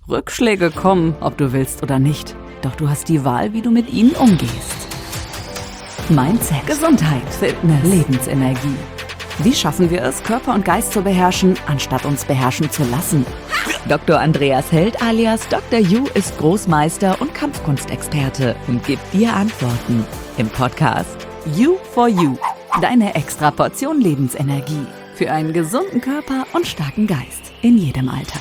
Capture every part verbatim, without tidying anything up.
Rückschläge kommen, ob du willst oder nicht. Doch du hast die Wahl, wie du mit ihnen umgehst. Mindset, Gesundheit, Fitness, Lebensenergie. Wie schaffen wir es, Körper und Geist zu beherrschen, anstatt uns beherrschen zu lassen? Doktor Andreas Held alias Doktor Yu ist Großmeister und Kampfkunstexperte und gibt dir Antworten im Podcast You for You. Deine extra Portion Lebensenergie für einen gesunden Körper und starken Geist in jedem Alter.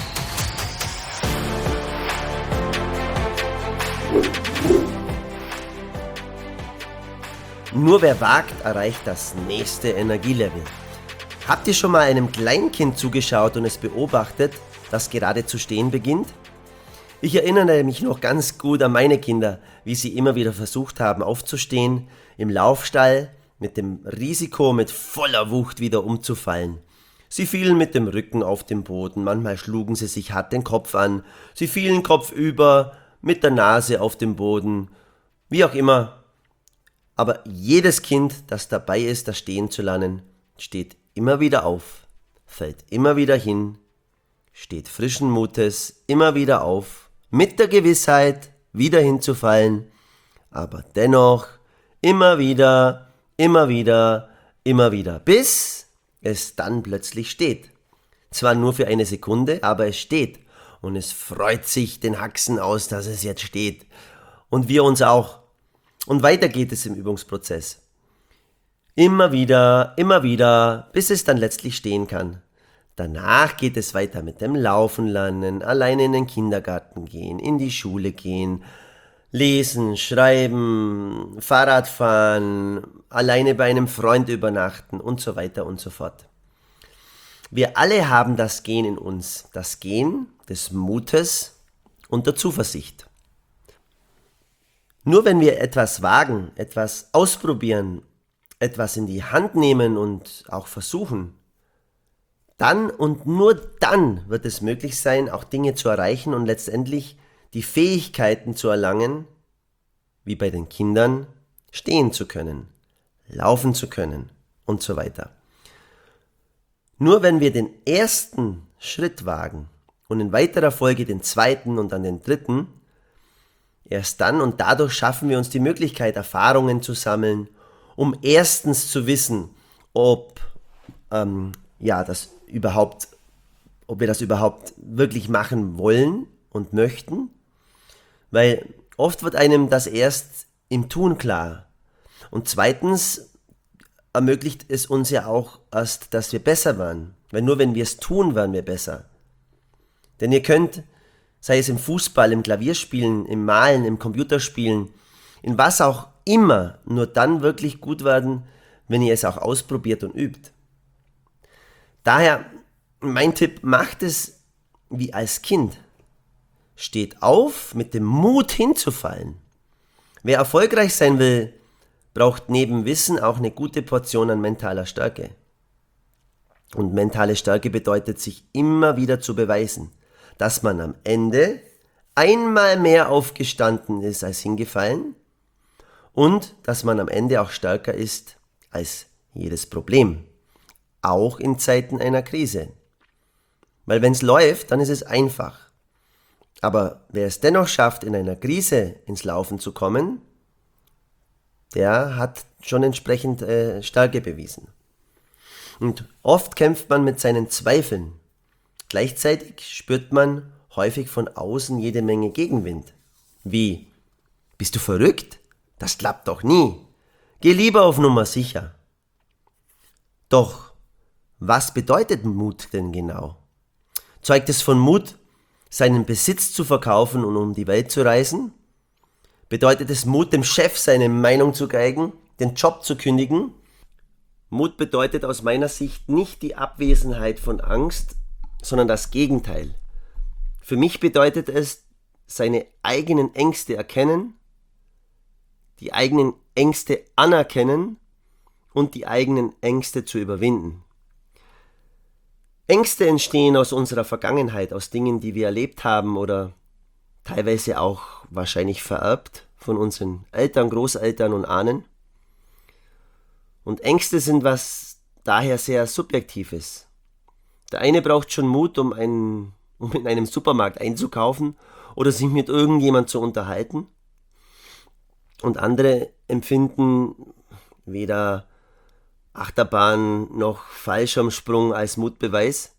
Nur wer wagt, erreicht das nächste Energielevel. Habt ihr schon mal einem Kleinkind zugeschaut und es beobachtet, das gerade zu stehen beginnt? Ich erinnere mich noch ganz gut an meine Kinder, wie sie immer wieder versucht haben aufzustehen, im Laufstall, mit dem Risiko, mit voller Wucht wieder umzufallen. Sie fielen mit dem Rücken auf den Boden, manchmal schlugen sie sich hart den Kopf an, sie fielen kopfüber, mit der Nase auf den Boden, wie auch immer. Aber jedes Kind, das dabei ist, das Stehen zu lernen, steht immer wieder auf, fällt immer wieder hin, steht frischen Mutes immer wieder auf, mit der Gewissheit, wieder hinzufallen, aber dennoch immer wieder, immer wieder, immer wieder, bis es dann plötzlich steht. Zwar nur für eine Sekunde, aber es steht und es freut sich den Haxen aus, dass es jetzt steht und wir uns auch. Und weiter geht es im Übungsprozess. Immer wieder, immer wieder, bis es dann letztlich stehen kann. Danach geht es weiter mit dem Laufen lernen, alleine in den Kindergarten gehen, in die Schule gehen, lesen, schreiben, Fahrrad fahren, alleine bei einem Freund übernachten und so weiter und so fort. Wir alle haben das Gen in uns, das Gen des Mutes und der Zuversicht. Nur wenn wir etwas wagen, etwas ausprobieren, etwas in die Hand nehmen und auch versuchen, dann und nur dann wird es möglich sein, auch Dinge zu erreichen und letztendlich die Fähigkeiten zu erlangen, wie bei den Kindern, stehen zu können, laufen zu können und so weiter. Nur wenn wir den ersten Schritt wagen und in weiterer Folge den zweiten und dann den dritten, erst dann und dadurch schaffen wir uns die Möglichkeit, Erfahrungen zu sammeln, um erstens zu wissen, ob, ähm, ja, das überhaupt, ob wir das überhaupt wirklich machen wollen und möchten, weil oft wird einem das erst im Tun klar. Und zweitens ermöglicht es uns ja auch erst, dass wir besser werden, weil nur wenn wir es tun, werden wir besser. Denn ihr könnt, sei es im Fußball, im Klavierspielen, im Malen, im Computerspielen, in was auch immer, nur dann wirklich gut werden, wenn ihr es auch ausprobiert und übt. Daher mein Tipp, macht es wie als Kind. Steht auf mit dem Mut hinzufallen. Wer erfolgreich sein will, braucht neben Wissen auch eine gute Portion an mentaler Stärke. Und mentale Stärke bedeutet, sich immer wieder zu beweisen, dass man am Ende einmal mehr aufgestanden ist als hingefallen und dass man am Ende auch stärker ist als jedes Problem, auch in Zeiten einer Krise. Weil wenn es läuft, dann ist es einfach. Aber wer es dennoch schafft, in einer Krise ins Laufen zu kommen, der hat schon entsprechend äh, Stärke bewiesen. Und oft kämpft man mit seinen Zweifeln. Gleichzeitig spürt man häufig von außen jede Menge Gegenwind. Wie? Bist du verrückt? Das klappt doch nie. Geh lieber auf Nummer sicher. Doch, was bedeutet Mut denn genau? Zeugt es von Mut, seinen Besitz zu verkaufen und um die Welt zu reisen? Bedeutet es Mut, dem Chef seine Meinung zu geigen, den Job zu kündigen? Mut bedeutet aus meiner Sicht nicht die Abwesenheit von Angst, sondern das Gegenteil. Für mich bedeutet es, seine eigenen Ängste erkennen, die eigenen Ängste anerkennen und die eigenen Ängste zu überwinden. Ängste entstehen aus unserer Vergangenheit, aus Dingen, die wir erlebt haben oder teilweise auch wahrscheinlich vererbt von unseren Eltern, Großeltern und Ahnen. Und Ängste sind was daher sehr Subjektives. Der eine braucht schon Mut, um einen um in einem Supermarkt einzukaufen oder sich mit irgendjemand zu unterhalten. Und andere empfinden weder Achterbahn noch Fallschirmsprung als Mutbeweis.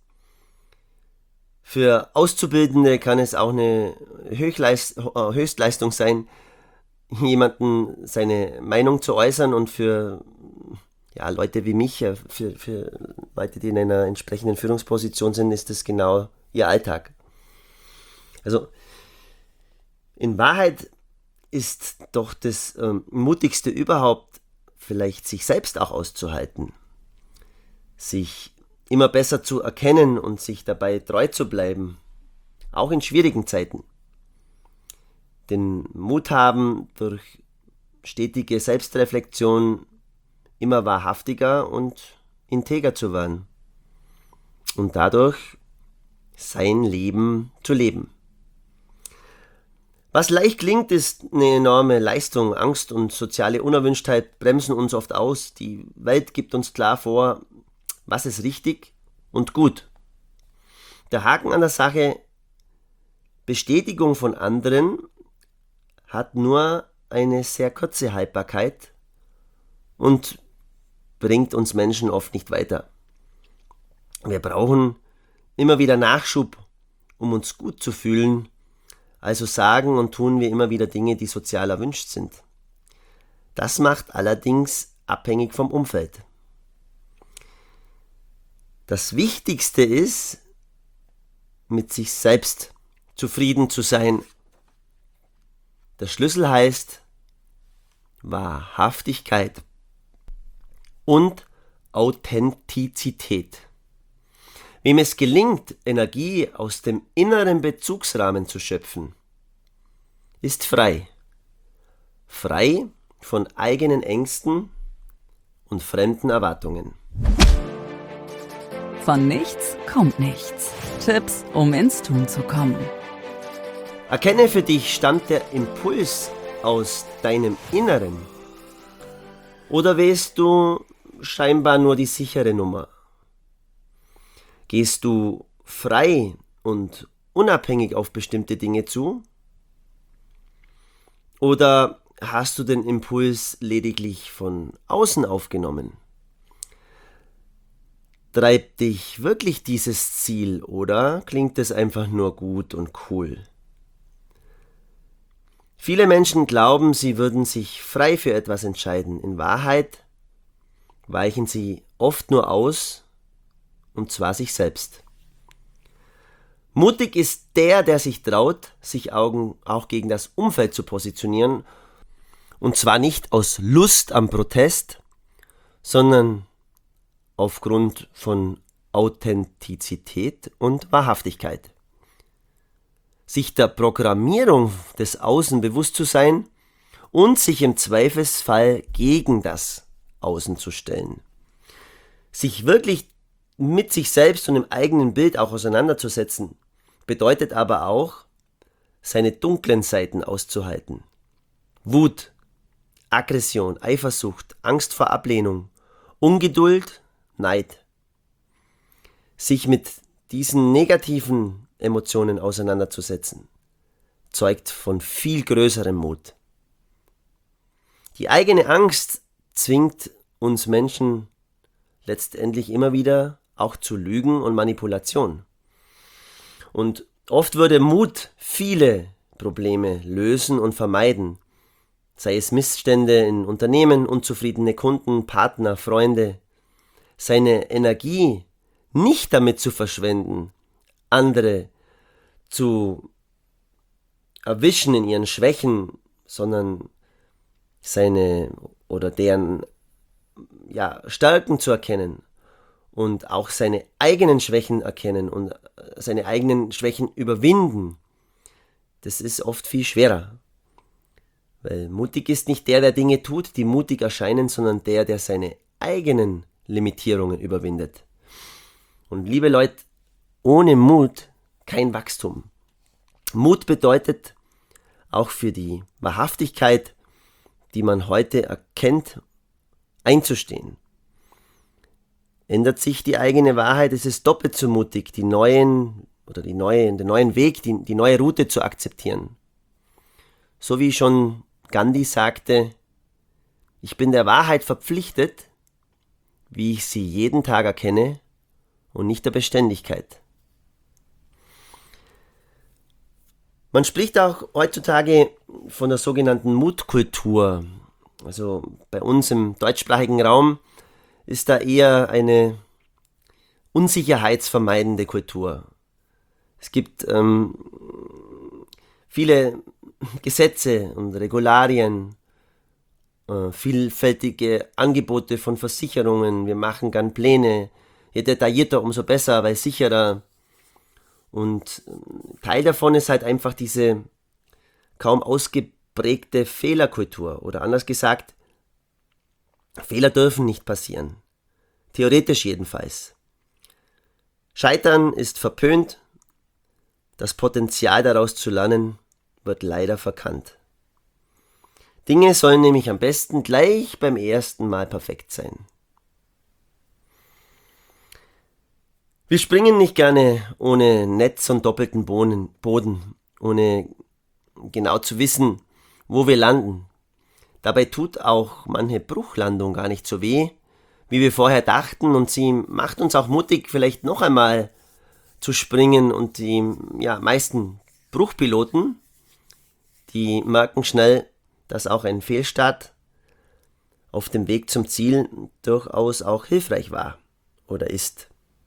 Für Auszubildende kann es auch eine Höchleist- Höchstleistung sein, jemanden seine Meinung zu äußern, und für ja, Leute wie mich, für, für Leute, die in einer entsprechenden Führungsposition sind, ist das genau ihr Alltag. Also in Wahrheit ist doch das ähm, Mutigste überhaupt, vielleicht sich selbst auch auszuhalten, sich immer besser zu erkennen und sich dabei treu zu bleiben, auch in schwierigen Zeiten. Den Mut haben, durch stetige Selbstreflexion immer wahrhaftiger und integer zu werden und dadurch sein Leben zu leben. Was leicht klingt, ist eine enorme Leistung. Angst und soziale Unerwünschtheit bremsen uns oft aus. Die Welt gibt uns klar vor, was ist richtig und gut. Der Haken an der Sache: Bestätigung von anderen hat nur eine sehr kurze Haltbarkeit und bringt uns Menschen oft nicht weiter. Wir brauchen immer wieder Nachschub, um uns gut zu fühlen. Also sagen und tun wir immer wieder Dinge, die sozial erwünscht sind. Das macht allerdings abhängig vom Umfeld. Das Wichtigste ist, mit sich selbst zufrieden zu sein. Der Schlüssel heißt Wahrhaftigkeit und Authentizität. Wem es gelingt, Energie aus dem inneren Bezugsrahmen zu schöpfen, ist frei. Frei von eigenen Ängsten und fremden Erwartungen. Von nichts kommt nichts. Tipps, um ins Tun zu kommen. Erkenne für dich, stammt der Impuls aus deinem Inneren oder wählst du scheinbar nur die sichere Nummer? Gehst du frei und unabhängig auf bestimmte Dinge zu? Oder hast du den Impuls lediglich von außen aufgenommen? Treibt dich wirklich dieses Ziel oder klingt es einfach nur gut und cool? Viele Menschen glauben, sie würden sich frei für etwas entscheiden. In Wahrheit weichen sie oft nur aus, und zwar sich selbst. Mutig ist der, der sich traut, sich auch gegen das Umfeld zu positionieren, und zwar nicht aus Lust am Protest, sondern aufgrund von Authentizität und Wahrhaftigkeit. Sich der Programmierung des Außen bewusst zu sein und sich im Zweifelsfall gegen das Außen zu stellen. Sich wirklich mit sich selbst und dem eigenen Bild auch auseinanderzusetzen, bedeutet aber auch, seine dunklen Seiten auszuhalten. Wut, Aggression, Eifersucht, Angst vor Ablehnung, Ungeduld, Neid. Sich mit diesen negativen Emotionen auseinanderzusetzen, zeugt von viel größerem Mut. Die eigene Angst zwingt uns Menschen letztendlich immer wieder auch zu Lügen und Manipulation. Und oft würde Mut viele Probleme lösen und vermeiden, sei es Missstände in Unternehmen, unzufriedene Kunden, Partner, Freunde. Seine Energie nicht damit zu verschwenden, andere zu erwischen in ihren Schwächen, sondern seine oder deren ja, Stärken zu erkennen und auch seine eigenen Schwächen erkennen und seine eigenen Schwächen überwinden. Das ist oft viel schwerer. Weil mutig ist nicht der, der Dinge tut, die mutig erscheinen, sondern der, der seine eigenen Limitierungen überwindet. Und liebe Leute, ohne Mut kein Wachstum. Mut bedeutet auch für die Wahrhaftigkeit, die man heute erkennt, einzustehen. Ändert sich die eigene Wahrheit, ist es doppelt so mutig, die neuen oder die neue, den neuen Weg, die, die neue Route zu akzeptieren. So wie schon Gandhi sagte, ich bin der Wahrheit verpflichtet, wie ich sie jeden Tag erkenne und nicht der Beständigkeit. Man spricht auch heutzutage von der sogenannten Mutkultur. Also bei uns im deutschsprachigen Raum ist da eher eine unsicherheitsvermeidende Kultur. Es gibt ähm, viele Gesetze und Regularien, äh, vielfältige Angebote von Versicherungen. Wir machen gern Pläne. Je detaillierter, umso besser, weil sicherer. Und Teil davon ist halt einfach diese kaum ausgeprägte Fehlerkultur. Oder anders gesagt, Fehler dürfen nicht passieren. Theoretisch jedenfalls. Scheitern ist verpönt. Das Potenzial daraus zu lernen wird leider verkannt. Dinge sollen nämlich am besten gleich beim ersten Mal perfekt sein. Wir springen nicht gerne ohne Netz und doppelten Boden, ohne genau zu wissen, wo wir landen. Dabei tut auch manche Bruchlandung gar nicht so weh, wie wir vorher dachten, und sie macht uns auch mutig, vielleicht noch einmal zu springen, und die ja, meisten Bruchpiloten, die merken schnell, dass auch ein Fehlstart auf dem Weg zum Ziel durchaus auch hilfreich war oder ist.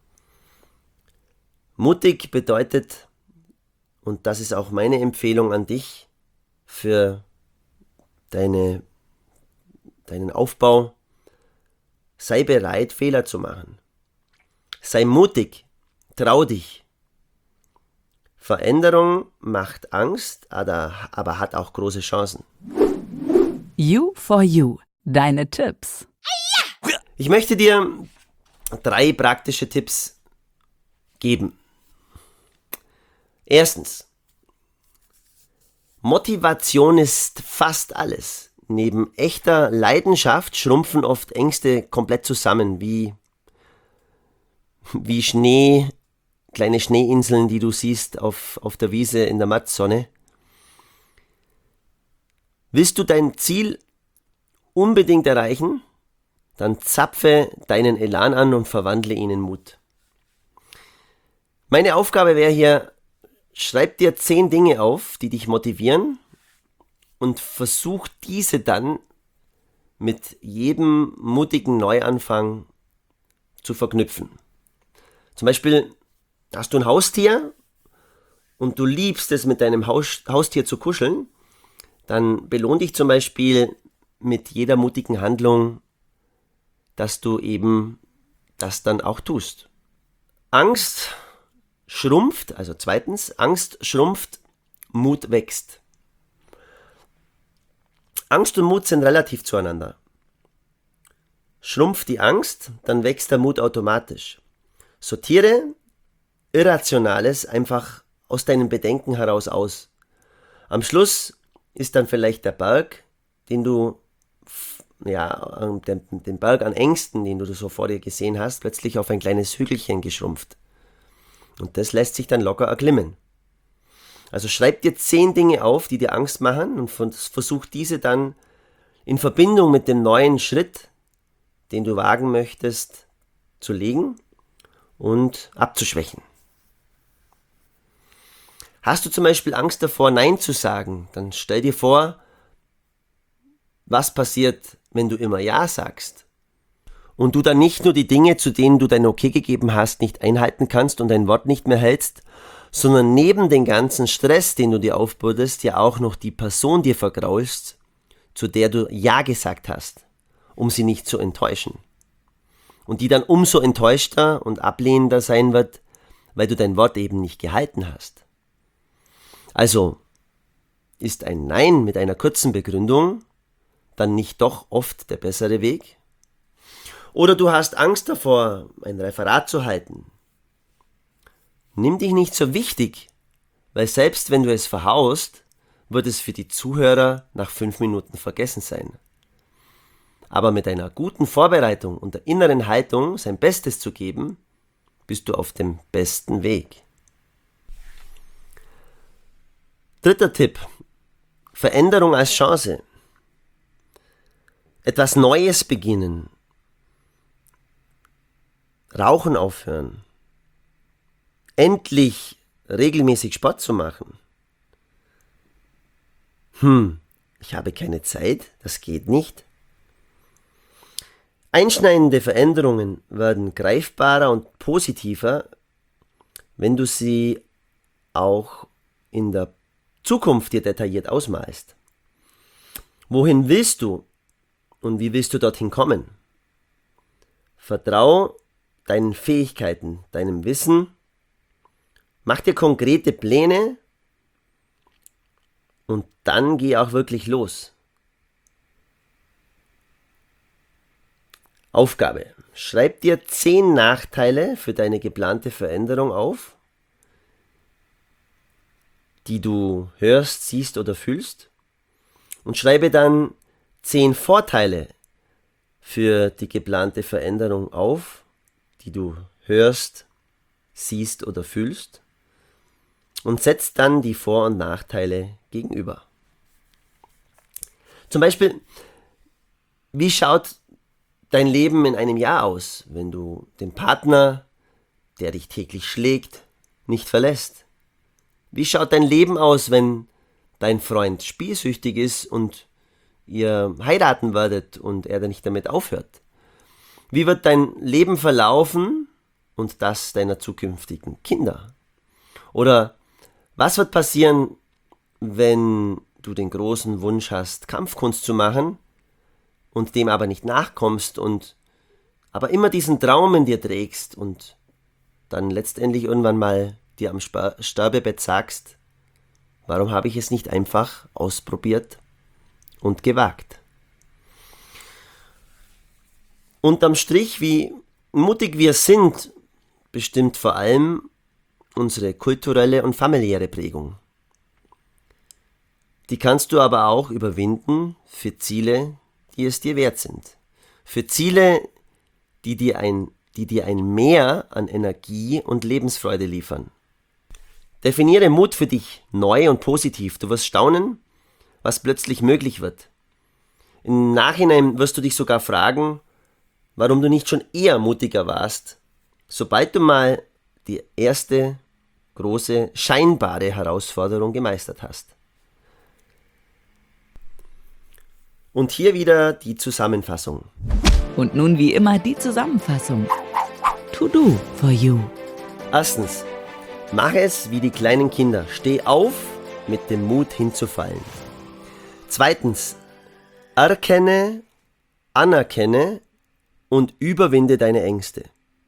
Mutig bedeutet, und das ist auch meine Empfehlung an dich für deine, deinen Aufbau, sei bereit, Fehler zu machen. Sei mutig, trau dich. Veränderung macht Angst, aber, aber hat auch große Chancen. You for You, deine Tipps. Ich möchte dir drei praktische Tipps geben. Erstens, Motivation ist fast alles. Neben echter Leidenschaft schrumpfen oft Ängste komplett zusammen, wie, wie Schnee, kleine Schneeinseln, die du siehst auf, auf der Wiese in der Mattsonne. Willst du dein Ziel unbedingt erreichen? Dann zapfe deinen Elan an und verwandle ihn in Mut. Meine Aufgabe wäre hier, schreib dir zehn Dinge auf, die dich motivieren, und versuch diese dann mit jedem mutigen Neuanfang zu verknüpfen. Zum Beispiel hast du ein Haustier und du liebst es, mit deinem Haus, Haustier zu kuscheln, dann belohn dich zum Beispiel mit jeder mutigen Handlung, dass du eben das dann auch tust. Angst schrumpft, also zweitens, Angst schrumpft, Mut wächst. Angst und Mut sind relativ zueinander. Schrumpft die Angst, dann wächst der Mut automatisch. Sortiere Irrationales einfach aus deinen Bedenken heraus aus. Am Schluss ist dann vielleicht der Berg, den du, ja, den, den Berg an Ängsten, den du so vor dir gesehen hast, plötzlich auf ein kleines Hügelchen geschrumpft. Und das lässt sich dann locker erklimmen. Also schreib dir zehn Dinge auf, die dir Angst machen, und versuch diese dann in Verbindung mit dem neuen Schritt, den du wagen möchtest, zu legen und abzuschwächen. Hast du zum Beispiel Angst davor, Nein zu sagen, dann stell dir vor, was passiert, wenn du immer Ja sagst. Und du dann nicht nur die Dinge, zu denen du dein Okay gegeben hast, nicht einhalten kannst und dein Wort nicht mehr hältst, sondern neben den ganzen Stress, den du dir aufbürdest, ja auch noch die Person dir vergraulst, zu der du Ja gesagt hast, um sie nicht zu enttäuschen. Und die dann umso enttäuschter und ablehnender sein wird, weil du dein Wort eben nicht gehalten hast. Also ist ein Nein mit einer kurzen Begründung dann nicht doch oft der bessere Weg? Oder du hast Angst davor, ein Referat zu halten. Nimm dich nicht so wichtig, weil selbst wenn du es verhaust, wird es für die Zuhörer nach fünf Minuten vergessen sein. Aber mit einer guten Vorbereitung und der inneren Haltung, sein Bestes zu geben, bist du auf dem besten Weg. Dritter Tipp. Veränderung als Chance. Etwas Neues beginnen. Rauchen aufhören. Endlich regelmäßig Sport zu machen. Hm, ich habe keine Zeit, das geht nicht. Einschneidende Veränderungen werden greifbarer und positiver, wenn du sie auch in der Zukunft dir detailliert ausmalst. Wohin willst du und wie willst du dorthin kommen? Vertrau deinen Fähigkeiten, deinem Wissen, mach dir konkrete Pläne und dann geh auch wirklich los. Aufgabe. Schreib dir zehn Nachteile für deine geplante Veränderung auf, die du hörst, siehst oder fühlst, und schreibe dann zehn Vorteile für die geplante Veränderung auf, die du hörst, siehst oder fühlst, und setz dann die Vor- und Nachteile gegenüber. Zum Beispiel, wie schaut dein Leben in einem Jahr aus, wenn du den Partner, der dich täglich schlägt, nicht verlässt? Wie schaut dein Leben aus, wenn dein Freund spielsüchtig ist und ihr heiraten werdet und er dann nicht damit aufhört? Wie wird dein Leben verlaufen und das deiner zukünftigen Kinder? Oder was wird passieren, wenn du den großen Wunsch hast, Kampfkunst zu machen und dem aber nicht nachkommst und aber immer diesen Traum in dir trägst und dann letztendlich irgendwann mal dir am Sterbebett sagst, warum habe ich es nicht einfach ausprobiert und gewagt? Unterm Strich, wie mutig wir sind, bestimmt vor allem unsere kulturelle und familiäre Prägung. Die kannst du aber auch überwinden für Ziele, die es dir wert sind. Für Ziele, die dir ein, die dir ein Mehr an Energie und Lebensfreude liefern. Definiere Mut für dich neu und positiv. Du wirst staunen, was plötzlich möglich wird. Im Nachhinein wirst du dich sogar fragen, warum du nicht schon eher mutiger warst, sobald du mal die erste große, scheinbare Herausforderung gemeistert hast. Und hier wieder die Zusammenfassung. Und nun wie immer die Zusammenfassung. To do for you. Erstens, mach es wie die kleinen Kinder. Steh auf mit dem Mut hinzufallen. Zweitens, erkenne, anerkenne und überwinde deine Ängste.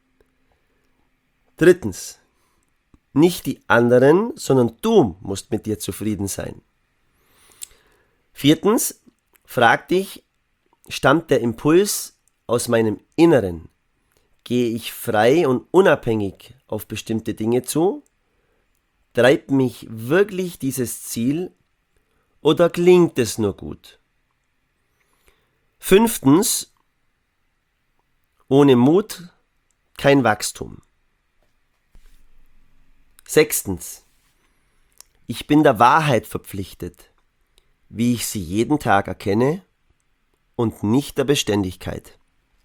Drittens, nicht die anderen, sondern du musst mit dir zufrieden sein. Viertens, frag dich, stammt der Impuls aus meinem Inneren? Gehe ich frei und unabhängig auf bestimmte Dinge zu? Treibt mich wirklich dieses Ziel oder klingt es nur gut? Fünftens, ohne Mut kein Wachstum. Sechstens, ich bin der Wahrheit verpflichtet, wie ich sie jeden Tag erkenne und nicht der Beständigkeit.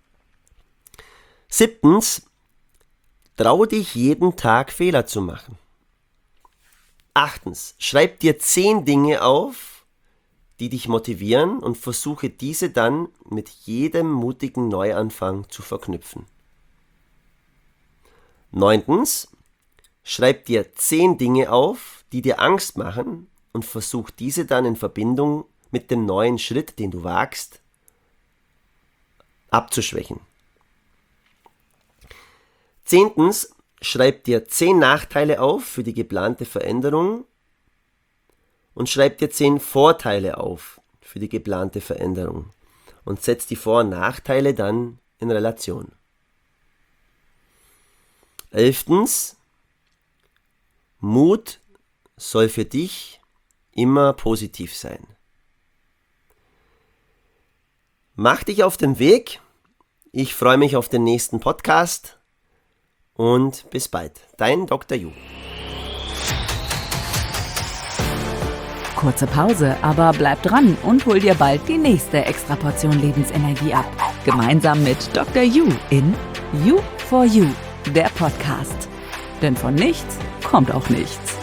Siebtens, trau dich jeden Tag Fehler zu machen. Achtens, schreib dir zehn Dinge auf, die dich motivieren und versuche diese dann mit jedem mutigen Neuanfang zu verknüpfen. Neuntens, schreib dir zehn Dinge auf, die dir Angst machen und versuch diese dann in Verbindung mit dem neuen Schritt, den du wagst, abzuschwächen. Zehntens, schreib dir zehn Nachteile auf für die geplante Veränderung und schreib dir zehn Vorteile auf für die geplante Veränderung und setz die Vor- und Nachteile dann in Relation. Elftens, Mut soll für dich immer positiv sein. Mach dich auf den Weg. Ich freue mich auf den nächsten Podcast und bis bald. Dein Doktor Ju. Kurze Pause, aber bleib dran und hol dir bald die nächste Extraportion Lebensenergie ab. Gemeinsam mit Doktor You in You for You, der Podcast. Denn von nichts kommt auch nichts.